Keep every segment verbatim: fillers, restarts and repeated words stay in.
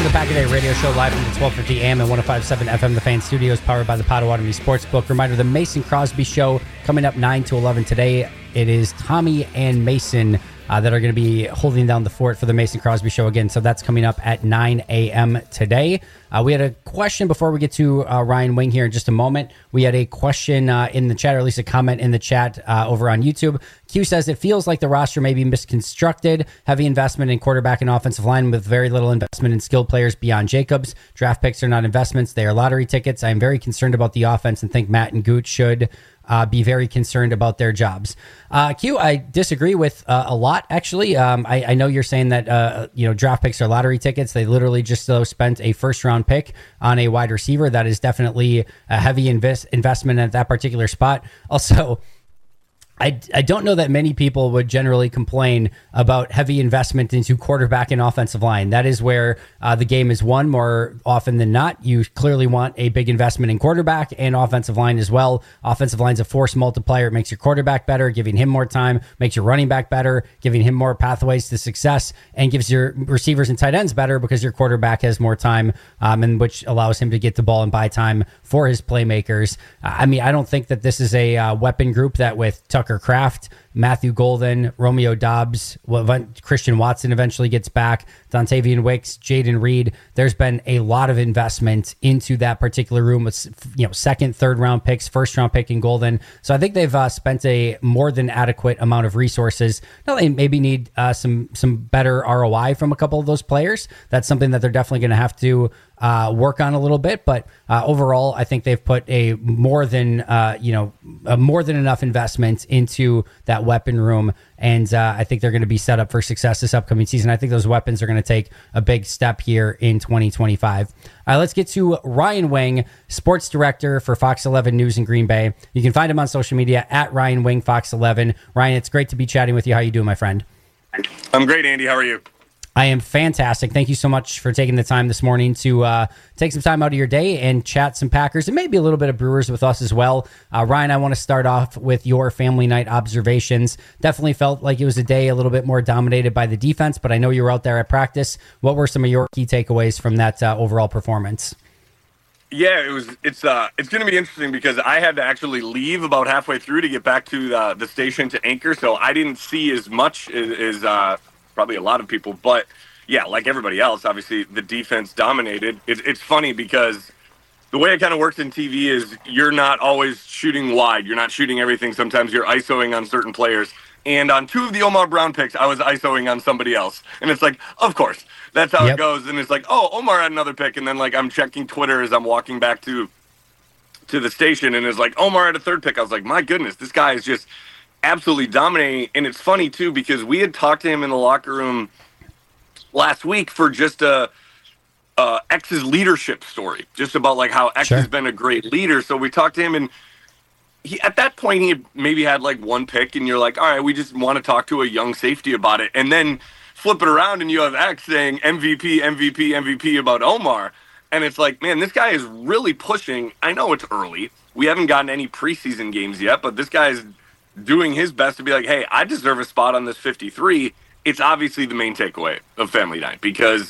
the Pack a Day radio show live from the twelve fifty A M and one oh five point seven F M The Fan Studios, powered by the Potawatomi Sportsbook. Reminder, the Mason Crosby Show coming up nine to eleven today. It is Tommy and Mason uh, that are going to be holding down the fort for the Mason Crosby Show again. So that's coming up at nine a.m. today. Uh, we had a question before we get to uh, Ryan Wing here in just a moment. We had a question uh, in the chat, or at least a comment in the chat uh, over on YouTube. Q says, it feels like the roster may be misconstructed. Heavy investment in quarterback and offensive line with very little investment in skilled players beyond Jacobs. Draft picks are not investments. They are lottery tickets. I am very concerned about the offense and think Matt and Gooch should Uh, be very concerned about their jobs. Uh, Q, I disagree with uh, a lot, actually. Um, I, I know you're saying that uh, you know draft picks are lottery tickets. They literally just though spent a first round pick on a wide receiver. That is definitely a heavy invest investment at that particular spot. Also, I, I don't know that many people would generally complain about heavy investment into quarterback and offensive line. That is where uh, the game is won more often than not. You clearly want a big investment in quarterback and offensive line as well. Offensive line's a force multiplier. It makes your quarterback better, giving him more time, makes your running back better, giving him more pathways to success, and gives your receivers and tight ends better because your quarterback has more time, um, and which allows him to get the ball and buy time for his playmakers. I mean, I don't think that this is a uh, weapon group that with Tucker Kraft, Matthew Golden, Romeo Dobbs, Christian Watson eventually gets back, Dontavian Wicks, Jaden Reed. There's been a lot of investment into that particular room with, you know, second, third round picks, first round pick in Golden. So I think they've uh, spent a more than adequate amount of resources. Now they maybe need uh, some some better R O I from a couple of those players. That's something that they're definitely going to have to uh, work on a little bit. But uh, overall, I think they've put a more than uh, you know a more than enough investment into that weapon room, and uh, I think they're going to be set up for success this upcoming season. I think those weapons are going to take a big step here in twenty twenty-five. All right, let's get to Ryan Wing, sports director for Fox eleven News in Green Bay. You can find him on social media at Ryan Wing Fox eleven. Ryan, it's great to be chatting with you. How you doing, my friend? I'm great, Andy. How are you? I am fantastic. Thank you so much for taking the time this morning to uh, take some time out of your day and chat some Packers and maybe a little bit of Brewers with us as well. Uh, Ryan, I want to start off with your family night observations. Definitely felt like it was a day a little bit more dominated by the defense, but I know you were out there at practice. What were some of your key takeaways from that uh, overall performance? Yeah, it was. It's uh, it's going to be interesting because I had to actually leave about halfway through to get back to the, the station to anchor, so I didn't see as much as, as uh, probably a lot of people. But yeah, like everybody else, obviously the defense dominated. It, it's funny because the way it kind of works in T V is you're not always shooting wide. You're not shooting everything. Sometimes you're ISOing on certain players. And on two of the Omar Brown picks, I was ISOing on somebody else. And it's like, of course, that's how yep. it goes. And it's like, oh, Omar had another pick. And then, like, I'm checking Twitter as I'm walking back to to the station. And it's like, Omar had a third pick. I was like, my goodness, this guy is just absolutely dominating. And it's funny, too, because we had talked to him in the locker room last week for just a uh, X's leadership story, just about, like, how X sure. has been a great leader. So we talked to him, and He, at that point, he had maybe had like one pick, and you're like, all right, we just want to talk to a young safety about it. And then flip it around, and you have X saying M V P, M V P, M V P about Omar. And it's like, man, this guy is really pushing. I know it's early. We haven't gotten any preseason games yet, but this guy is doing his best to be like, hey, I deserve a spot on this fifty-three. It's obviously the main takeaway of Family Night because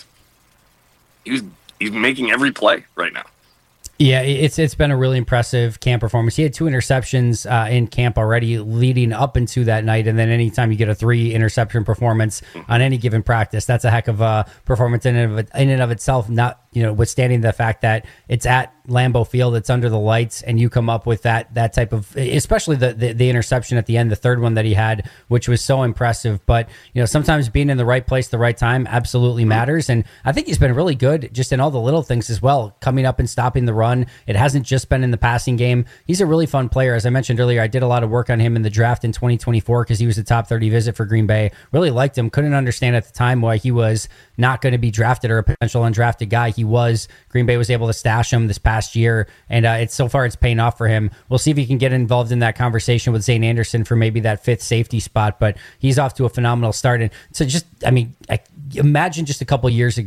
he's he's making every play right now. Yeah, it's it's been a really impressive camp performance. He had two interceptions uh, in camp already leading up into that night, and then anytime you get a three interception performance on any given practice, that's a heck of a performance in and of, it, in and of itself. Not you know, withstanding the fact that it's at Lambeau Field, it's under the lights, and you come up with that that type of, especially the, the the interception at the end, the third one that he had, which was so impressive. But you know, sometimes being in the right place, the right time, absolutely matters. And I think he's been really good just in all the little things as well, coming up and stopping the run. It hasn't just been in the passing game. He's a really fun player. As I mentioned earlier, I did a lot of work on him in the draft in twenty twenty-four because he was a top thirty visit for Green Bay. Really liked him. Couldn't understand at the time why he was not going to be drafted or a potential undrafted guy. He was. Green Bay was able to stash him this past year, and uh, it's so far it's paying off for him. We'll see if he can get involved in that conversation with Zane Anderson for maybe that fifth safety spot, but he's off to a phenomenal start. And so just, I mean, I, imagine just a couple years ago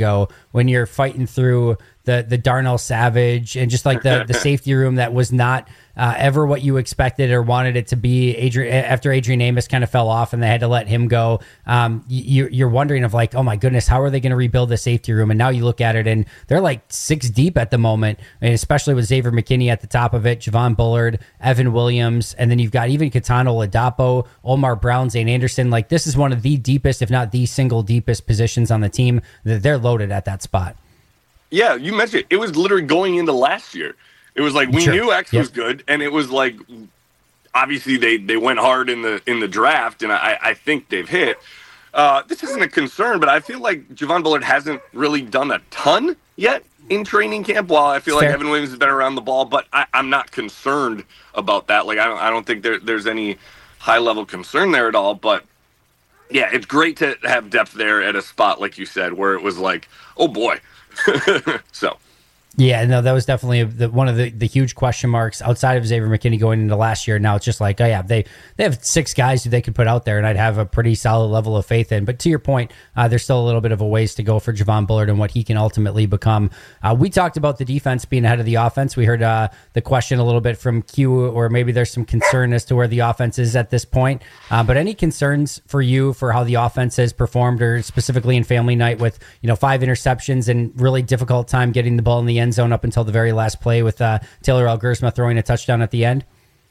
when you're fighting through the the Darnell Savage and just like the the safety room that was not uh, ever what you expected or wanted it to be. Adrian, after Adrian Amos kind of fell off and they had to let him go, um, you, you're wondering of like, oh my goodness, how are they going to rebuild the safety room? And now you look at it and they're like six deep at the moment, and especially with Xavier McKinney at the top of it, Javon Bullard, Evan Williams, and then you've got even Katano Ladapo, Omar Brown, Zane Anderson. Like this is one of the deepest, if not the single deepest positions on the team. They're loaded at that spot. Yeah, you mentioned it. It was literally going into last year. It was like we Sure. knew X Yep. was good, and it was like obviously they, they went hard in the in the draft, and I, I think they've hit. Uh, this isn't a concern, but I feel like Javon Bullard hasn't really done a ton yet in training camp. While I feel like Fair. Evan Williams has been around the ball, but I, I'm not concerned about that. Like I don't I don't think there, there's any high level concern there at all. But yeah, it's great to have depth there at a spot like you said, where it was like, oh boy. so Yeah, no, that was definitely the, one of the, the huge question marks outside of Xavier McKinney going into last year. Now it's just like, oh yeah, they they have six guys who they could put out there, and I'd have a pretty solid level of faith in. But to your point, uh, there's still a little bit of a ways to go for Javon Bullard and what he can ultimately become. Uh, we talked about the defense being ahead of the offense. We heard uh, the question a little bit from Q, or maybe there's some concern as to where the offense is at this point. Uh, but any concerns for you for how the offense has performed, or specifically in family night with you know five interceptions and really difficult time getting the ball in the end zone up until the very last play with uh, Taylor Algersma throwing a touchdown at the end?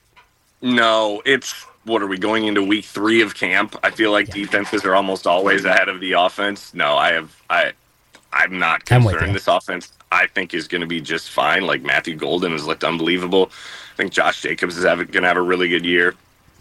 No, it's what are we going into week three of camp? I feel like yeah. defenses are almost always ahead of the offense. No, I have I I'm not concerned. I'm this offense I think is going to be just fine. Like Matthew Golden has looked unbelievable. I think Josh Jacobs is going to have a really good year.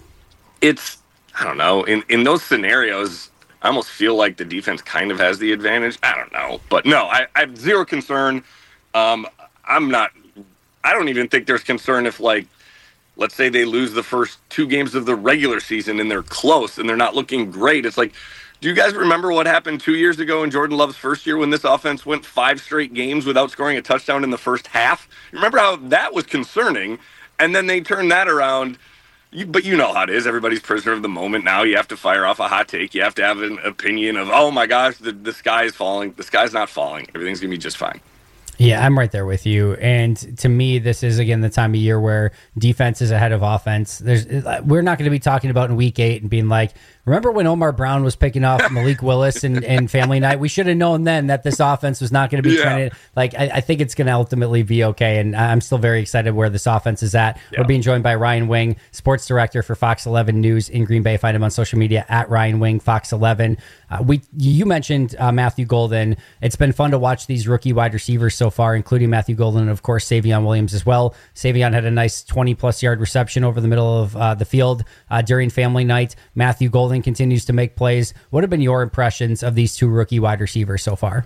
It's I don't know in in those scenarios. I almost feel like the defense kind of has the advantage. I don't know, but no, I, I have zero concern. Um, I'm not, I don't even think there's concern if, like, let's say they lose the first two games of the regular season and they're close and they're not looking great. It's like, do you guys remember what happened two years ago in Jordan Love's first year when this offense went five straight games without scoring a touchdown in the first half? Remember how that was concerning? And then they turned that around. You, but you know how it is. Everybody's prisoner of the moment now. You have to fire off a hot take. You have to have an opinion of, oh my gosh, the, the sky is falling. The sky's not falling. Everything's going to be just fine. Yeah, I'm right there with you. And to me, this is, again, the time of year where defense is ahead of offense. There's, we're not going to be talking about in week eight and being like, remember when Omar Brown was picking off Malik Willis and, and family night? We should have known then that this offense was not going to be yeah. trying to, like, I, I think it's going to ultimately be okay. And I'm still very excited where this offense is at. Yeah. We're being joined by Ryan Wing, sports director for Fox eleven News in Green Bay. Find him on social media at Ryan Wing, Fox eleven. Uh, we You mentioned uh, Matthew Golden. It's been fun to watch these rookie wide receivers so far, including Matthew Golden and, of course, Savion Williams as well. Savion had a nice twenty-plus yard reception over the middle of uh, the field uh, during family night. Matthew Golden continues to make plays. What have been your impressions of these two rookie wide receivers so far?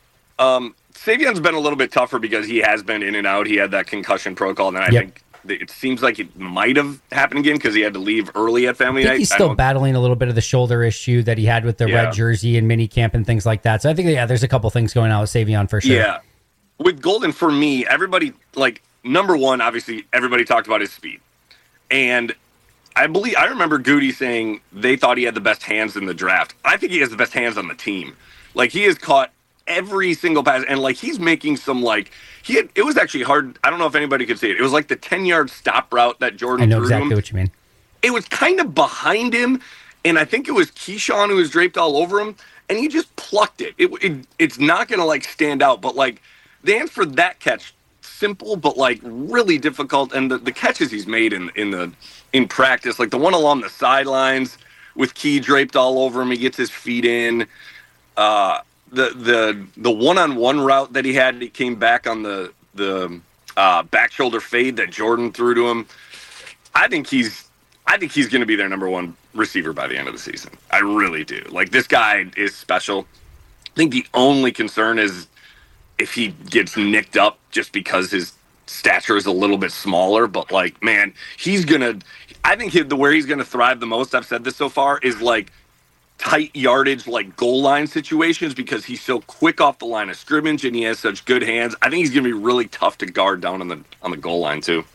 Um, Savion's been a little bit tougher because he has been in and out. He had that concussion protocol, and then I yep. think it seems like it might have happened again because he had to leave early at family I think night. He's still battling a little bit of the shoulder issue that he had with the yeah. red jersey and mini camp and things like that. So I think, yeah, there's a couple things going on with Savion for sure. Yeah. With Golden, for me, everybody, like, number one, obviously, everybody talked about his speed. And I believe, I remember Goody saying they thought he had the best hands in the draft. I think he has the best hands on the team. Like, he has caught every single pass, and, like, he's making some, like, he had, it was actually hard. I don't know if anybody could see it. It was like the ten-yard stop route that Jordan I know threw exactly him. what you mean. It was kind of behind him, and I think it was Keyshawn who was draped all over him, and he just plucked it. It, it It's not going to, like, stand out, but, like, the answer for that catch, simple but like really difficult, and the, the catches he's made in in the in practice, like the one along the sidelines with Key draped all over him, he gets his feet in. Uh, the the the one-on-one route that he had, he came back on the the uh, back shoulder fade that Jordan threw to him. I think he's I think he's going to be their number one receiver by the end of the season. I really do. Like, this guy is special. I think the only concern is if he gets nicked up just because his stature is a little bit smaller. But, like, man, he's going to – I think he, the where he's going to thrive the most, I've said this so far, is, like, tight yardage, like, goal line situations because he's so quick off the line of scrimmage and he has such good hands. I think he's going to be really tough to guard down on the on the goal line, too.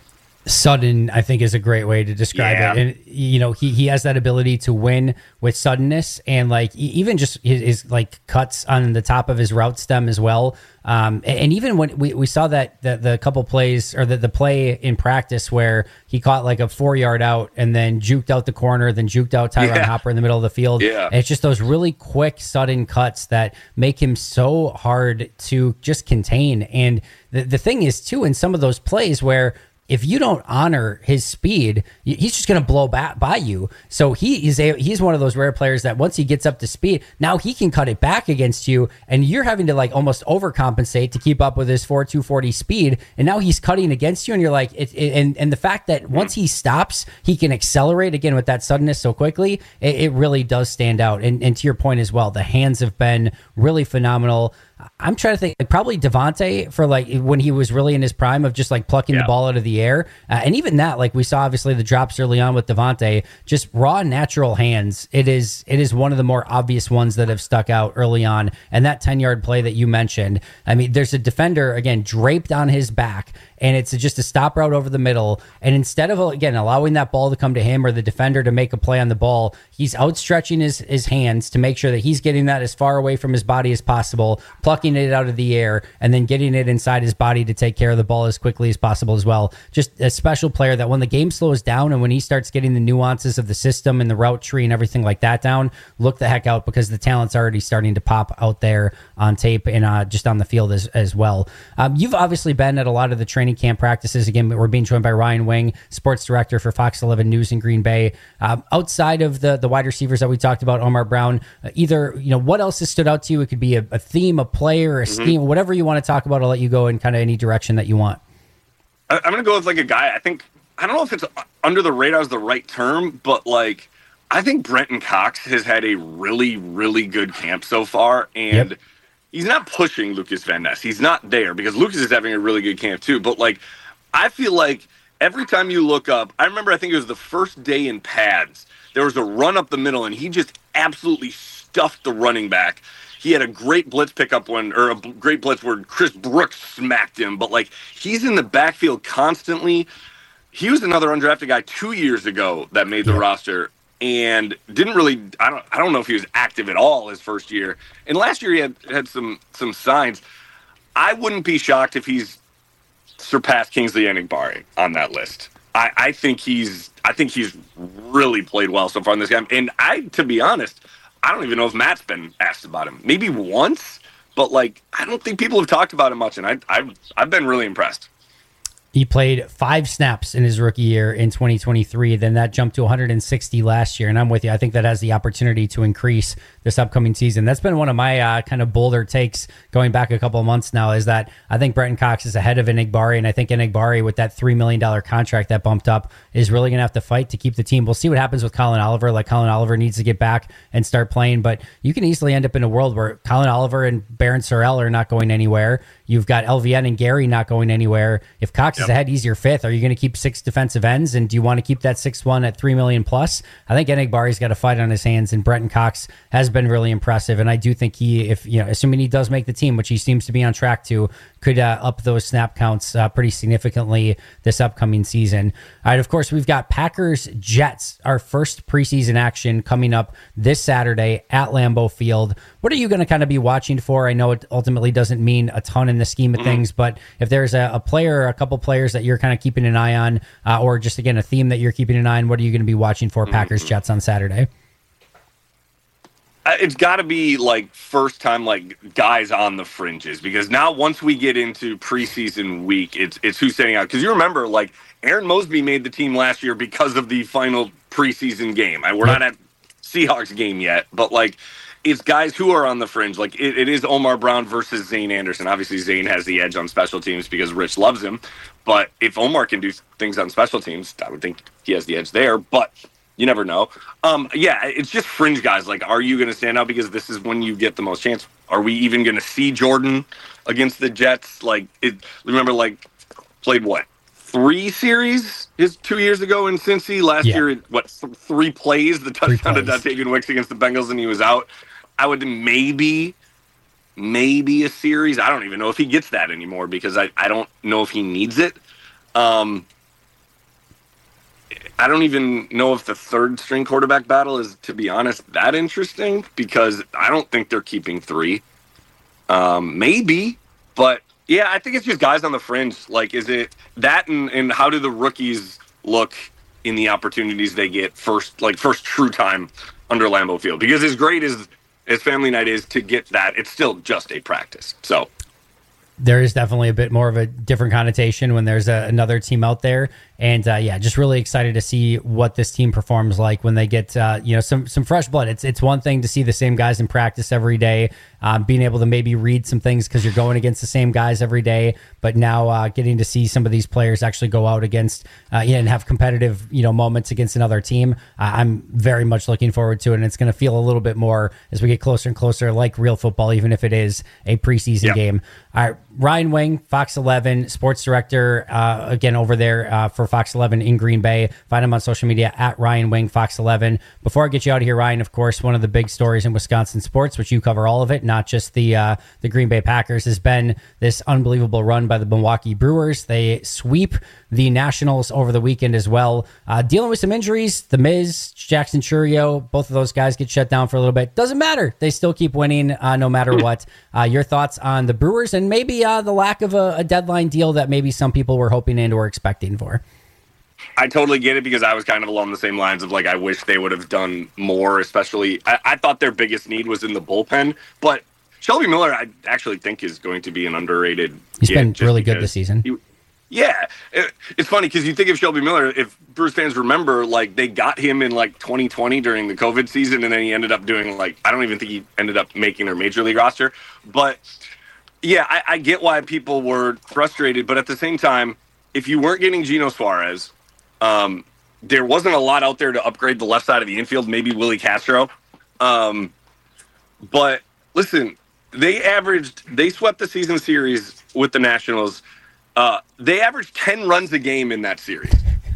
Sudden, I think, is a great way to describe Yeah. it. And, you know, he, he has that ability to win with suddenness and like e- even just his, his like cuts on the top of his route stem as well. Um, and, and even when we, we saw that the, the couple plays or the, the play in practice where he caught like a four yard out and then juked out the corner, then juked out Tyron Yeah. Hopper in the middle of the field. Yeah. And it's just those really quick, sudden cuts that make him so hard to just contain. And the, the thing is, too, in some of those plays where if you don't honor his speed, y- he's just going to blow back by you. So he is a, he's one of those rare players that once he gets up to speed, now he can cut it back against you, and you're having to like almost overcompensate to keep up with his four two forty speed. And now he's cutting against you, and you're like, it, it, and and the fact that once he stops, he can accelerate again with that suddenness so quickly. It, it really does stand out. And and to your point as well, the hands have been really phenomenal. I'm trying to think, like probably Devontae for like when he was really in his prime of just like plucking Yeah. the ball out of the air. Uh, and even that, like we saw obviously the drops early on with Devontae, just raw natural hands. It is, it is one of the more obvious ones that have stuck out early on. And that ten yard play that you mentioned, I mean, there's a defender again, draped on his back, and it's just a stop route over the middle. And instead of, again, allowing that ball to come to him or the defender to make a play on the ball, he's outstretching his, his hands to make sure that he's getting that as far away from his body as possible, plucking it out of the air, and then getting it inside his body to take care of the ball as quickly as possible as well. Just a special player that when the game slows down and when he starts getting the nuances of the system and the route tree and everything like that down, look the heck out, because the talent's already starting to pop out there on tape and uh, just on the field as, as well. Um, you've obviously been at a lot of the training camp practices. Again, we're being joined by Ryan Wing, sports director for Fox eleven News in Green Bay. Um, outside of the the wide receivers that we talked about, Omar Brown, uh, either, you know, what else has stood out to you? It could be a, a theme, a player, a scheme, whatever you want to talk about. I'll let you go in kind of any direction that you want. I, I'm going to go with like a guy. I think, I don't know if it's under the radar is the right term, but like, I think Brenton Cox has had a really, really good camp so far. And Yep. he's not pushing Lucas Van Ness. He's not there because Lucas is having a really good camp too. But like, I feel like every time you look up, I remember, I think it was the first day in pads, there was a run up the middle and he just absolutely stuffed the running back. He had a great blitz pickup when, or a great blitz where Chris Brooks smacked him. But like, he's in the backfield constantly. He was another undrafted guy two years ago that made the Yeah. roster and didn't really, I don't I don't know if he was active at all his first year. And last year he had, had some some signs. I wouldn't be shocked if he's surpassed Kingsley Enagbare on that list. I, I think he's I think he's really played well so far in this game. And I, to be honest, I don't even know if Matt's been asked about him. Maybe once, but like, I don't think people have talked about him much, and I, I've I've been really impressed. He played five snaps in his rookie year in twenty twenty-three. Then that jumped to one hundred sixty last year. And I'm with you. I think that has the opportunity to increase this upcoming season. That's been one of my uh, kind of bolder takes going back a couple of months now, is that I think Brenton Cox is ahead of Enagbare. And I think Enagbare, with that three million dollars contract that bumped up, is really going to have to fight to keep the team. We'll see what happens with Colin Oliver. Like, Colin Oliver needs to get back and start playing. But you can easily end up in a world where Colin Oliver and Baron Sorrell are not going anywhere. You've got L V N and Gary not going anywhere. If Cox is ahead, he's your fifth. Are you going to keep six defensive ends? And do you want to keep that sixth one at three million plus? I think Enigbare's got a fight on his hands, and Brenton Cox has been really impressive. And I do think he, if you know, assuming he does make the team, which he seems to be on track to, could uh, up those snap counts uh, pretty significantly this upcoming season. All right, of course, we've got Packers Jets, our first preseason action coming up this Saturday at Lambeau Field. What are you going to kind of be watching for? I know it ultimately doesn't mean a ton in the scheme of mm-hmm. things, but if there's a, a player or a couple players that you're kind of keeping an eye on, uh, or just, again, a theme that you're keeping an eye on, what are you going to be watching for mm-hmm. Packers Jets on Saturday? It's got to be like first time like guys on the fringes, because now once we get into preseason week, it's it's who's standing out. Because you remember, like, Aaron Mosby made the team last year because of the final preseason game. We're yep. not at Seahawks game yet, but like, it's guys who are on the fringe. Like, it, it is Omar Brown versus Zane Anderson. Obviously, Zane has the edge on special teams because Rich loves him. But if Omar can do things on special teams, I would think he has the edge there. But you never know. Um, yeah, it's just fringe guys. Like, are you going to stand out? Because this is when you get the most chance. Are we even going to see Jordan against the Jets? Like, it. Remember, like, played what? Three series is two years ago in Cincy. Last yeah. year, what, th- three plays? The touchdown to Dontavian Wicks against the Bengals, and he was out. I would maybe, maybe a series. I don't even know if he gets that anymore, because I, I don't know if he needs it. Um, I don't even know if the third string quarterback battle is, to be honest, that interesting, because I don't think they're keeping three. Um, maybe, but yeah, I think it's just guys on the fringe. Like, is it that, and, and how do the rookies look in the opportunities they get first, like first true time under Lambeau Field? Because as great as as family night is to get that, it's still just a practice. So there is definitely a bit more of a different connotation when there's a, another team out there. And uh, yeah, just really excited to see what this team performs like when they get uh, you know some some fresh blood. It's it's one thing to see the same guys in practice every day, um, being able to maybe read some things because you're going against the same guys every day. But now uh, getting to see some of these players actually go out against uh, yeah, and have competitive you know moments against another team. Uh, I'm very much looking forward to it, and it's going to feel a little bit more as we get closer and closer, like real football, even if it is a preseason yep. game. All right, Ryan Wing, Fox eleven sports director, uh, again over there uh, for Fox eleven in Green Bay. Find him on social media at Ryan Wing Fox eleven. Before I get you out of here, Ryan, of course, one of the big stories in Wisconsin sports, which you cover all of it, not just the uh, the Green Bay Packers, has been this unbelievable run by the Milwaukee Brewers. They sweep the Nationals over the weekend as well. Uh, dealing with some injuries, the Miz, Jackson Chourio, both of those guys get shut down for a little bit. Doesn't matter. They still keep winning uh, no matter what. Uh, your thoughts on the Brewers and maybe uh, the lack of a, a deadline deal that maybe some people were hoping and or expecting for? I totally get it, because I was kind of along the same lines of like, I wish they would have done more, especially I, I thought their biggest need was in the bullpen, but Shelby Miller, I actually think is going to be an underrated. He's been really good this season. He, yeah. It, it's funny because you think of Shelby Miller, if Brewers fans remember, like they got him in like twenty twenty during the COVID season, and then he ended up doing like, I don't even think he ended up making their major league roster. But yeah, I, I get why people were frustrated, but at the same time, if you weren't getting Geno Suarez, Um, there wasn't a lot out there to upgrade the left side of the infield, maybe Willie Castro. Um, but listen, they averaged, they swept the season series with the Nationals. Uh, they averaged ten runs a game in that series.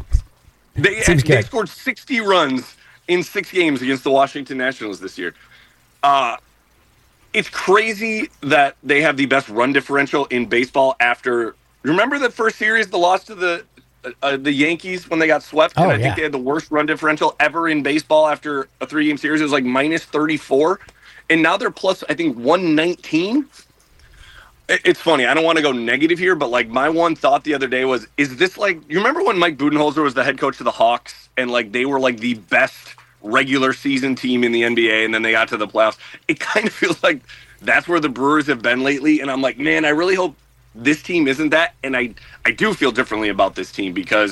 They, they scored sixty runs in six games against the Washington Nationals this year. Uh, it's crazy that they have the best run differential in baseball after, remember the first series, the loss to the, Uh, the Yankees when they got swept, oh, and I yeah. think they had the worst run differential ever in baseball after a three-game series. It was like minus thirty-four, and now they're plus, I think, one nineteen. It's funny. I don't want to go negative here, but like my one thought the other day was, is this like, you remember when Mike Budenholzer was the head coach of the Hawks, and like they were like the best regular season team in the N B A, and then they got to the playoffs? It kind of feels like that's where the Brewers have been lately, and I'm like, man, I really hope this team isn't that. And I, I do feel differently about this team because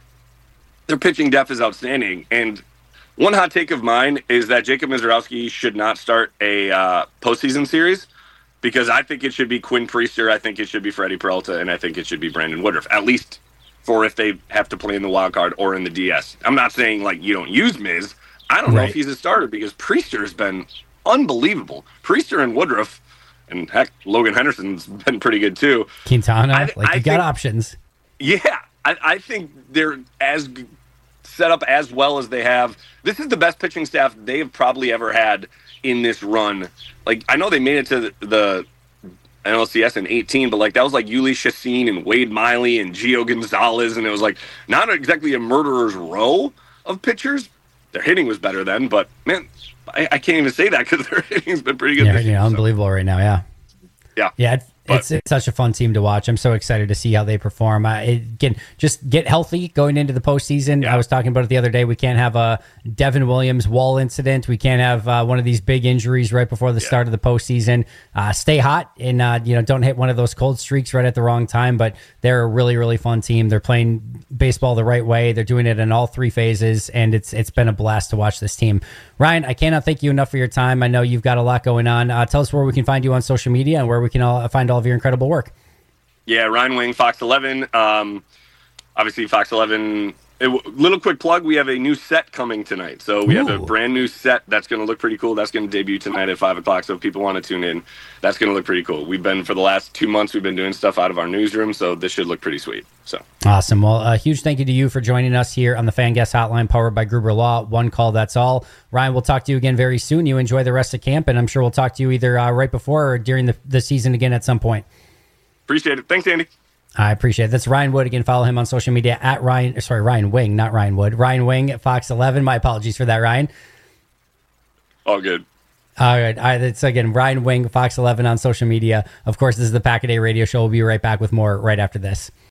their pitching depth is outstanding. And one hot take of mine is that Jacob Mizorowski should not start a uh, postseason series, because I think it should be Quinn Priester, I think it should be Freddie Peralta, and I think it should be Brandon Woodruff, at least for if they have to play in the wild card or in the D S. I'm not saying like you don't use Miz. I don't right. know if he's a starter, because Priester has been unbelievable. Priester and Woodruff, and heck, Logan Henderson's been pretty good too. Quintana, I, like I you got think, options. Yeah, I, I think they're as set up as well as they have. This is the best pitching staff they have probably ever had in this run. Like, I know they made it to the, the N L C S in eighteen, but like that was like Yuli Chassin and Wade Miley and Gio Gonzalez, and it was like not exactly a murderer's row of pitchers. Their hitting was better then, but man, I, I can't even say that because their hitting's been pretty good. Yeah, this yeah year, unbelievable so. right now. Yeah, yeah, yeah. It, it's, it's such a fun team to watch. I'm so excited to see how they perform. Uh, it, again, just get healthy going into the postseason. Yeah. I was talking about it the other day. We can't have a Devin Williams wall incident. We can't have uh, one of these big injuries right before the yeah. start of the postseason. Uh, stay hot and uh, you know don't hit one of those cold streaks right at the wrong time. But they're a really really fun team. They're playing baseball the right way. They're doing it in all three phases, and it's it's been a blast to watch this team. Ryan, I cannot thank you enough for your time. I know you've got a lot going on. Uh, tell us where we can find you on social media and where we can all find all of your incredible work. Yeah, Ryan Wing, Fox eleven. Um, obviously, Fox eleven. It, little quick plug, we have a new set coming tonight. So we Ooh. have a brand new set that's going to look pretty cool. That's going to debut tonight at five o'clock. So if people want to tune in, that's going to look pretty cool. We've been, for the last two months, we've been doing stuff out of our newsroom. So this should look pretty sweet. So awesome. Well, a huge thank you to you for joining us here on the Fan Guest Hotline, powered by Gruber Law. One call, that's all. Ryan, we'll talk to you again very soon. You enjoy the rest of camp, and I'm sure we'll talk to you either uh, right before or during the, the season again at some point. Appreciate it. Thanks, Andy. I appreciate it. That's Ryan Wood. Again, follow him on social media at Ryan, sorry, Ryan Wing, not Ryan Wood. Ryan Wing at Fox eleven. My apologies for that, Ryan. All good. All right. All right. That's, again, Ryan Wing, Fox eleven on social media. Of course, this is the Pack a Day Radio Show. We'll be right back with more right after this.